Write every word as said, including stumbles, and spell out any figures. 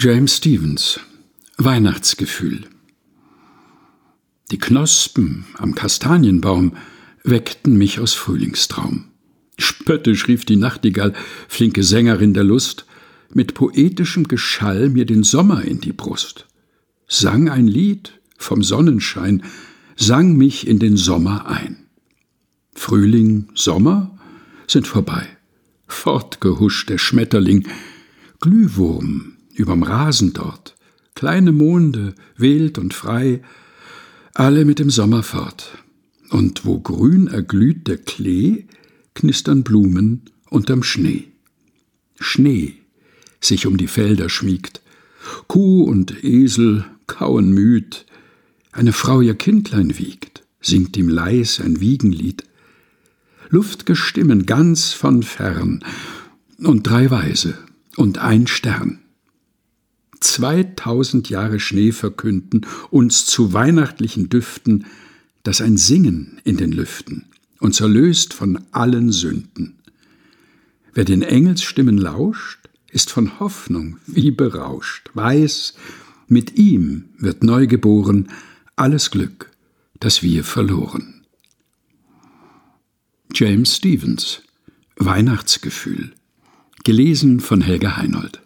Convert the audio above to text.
James Stephens, Weihnachtsgefühl. Die Knospen am Kastanienbaum weckten mich aus Frühlingstraum. Spöttisch rief die Nachtigall, flinke Sängerin der Lust, mit poetischem Geschall mir den Sommer in die Brust, sang ein Lied vom Sonnenschein, sang mich in den Sommer ein. Frühling, Sommer sind vorbei, fortgehuscht der Schmetterling, Glühwurm überm Rasen dort, kleine Monde, wild und frei, alle mit dem Sommer fort. Und wo grün erglüht der Klee, knistern Blumen unterm Schnee. Schnee sich um die Felder schmiegt, Kuh und Esel kauen müd, eine Frau ihr Kindlein wiegt, singt ihm leis ein Wiegenlied. Luft'ge Stimmen ganz von fern und drei Weise und ein Stern. Zweitausend Jahre Schnee verkünden uns zu weihnachtlichen Düften, dass ein Singen in den Lüften uns erlöst von allen Sünden. Wer den Engelsstimmen lauscht, ist von Hoffnung wie berauscht, weiß, mit ihm wird neu geboren alles Glück, das wir verloren. James Stephens, Weihnachtsgefühl, gelesen von Helga Heinold.